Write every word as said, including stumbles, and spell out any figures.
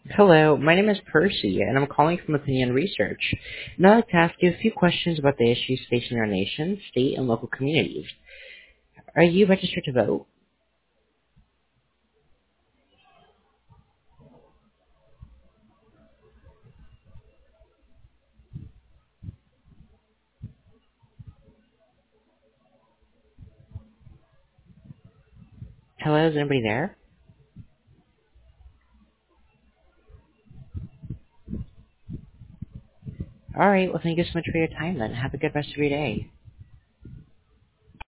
Hello, my name is Percy, and I'm calling from Opinion Research. And I'd like to ask you a few questions about the issues facing our nation, state, and local communities. Are you registered to vote? Hello, is anybody there? All right, well, thank you so much for your time then. Have a good rest of your day.